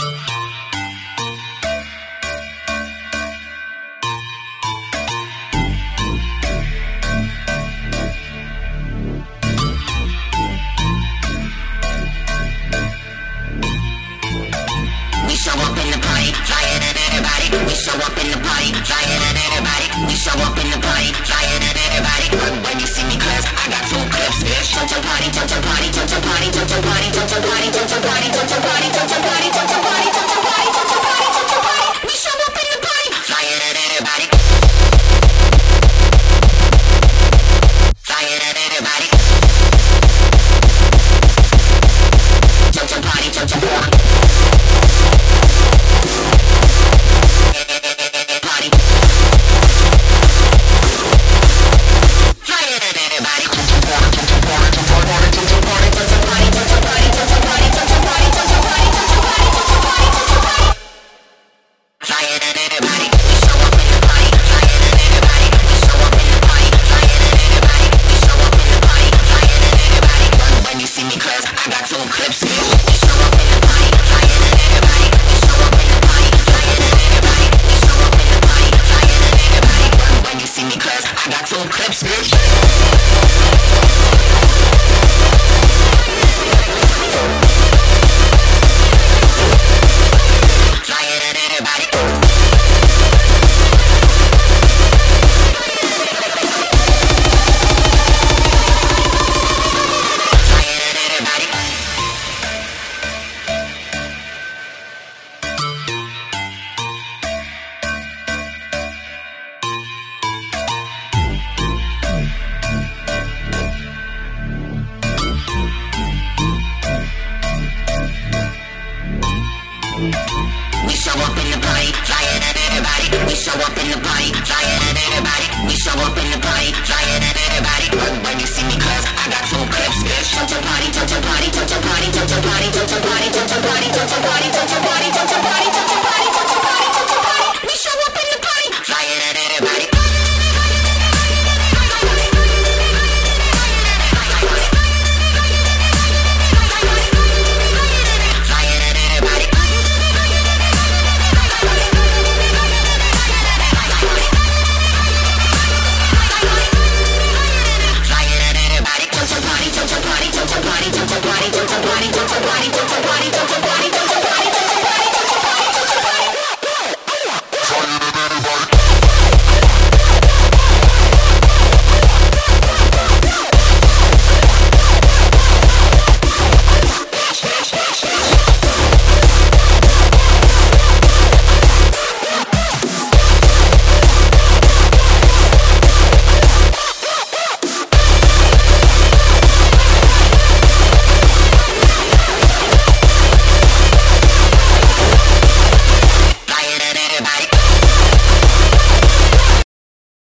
show up in the party, flyer than everybody. We show up in the party, flyer than everybody. We show up in the party, flyer than everybody. When you see me, cause I got two clips. Jump your party, jump your party, jump your party, jump your party, jump your party, jump your party, jump your party, jump your party, jump your party, jump your party, jump your party, jump your party. We show up in the party, flyer than everybody. Flyer than everybody. Jump your party, jump your party. We show up in the party, flyer than everybody. We show up in the party, flyer than everybody. We show up in the party, flyer than everybody. When you see me, cause I got two clips. Jump your party, jump your party, jump your party, jump your party, jump your party, jump your party.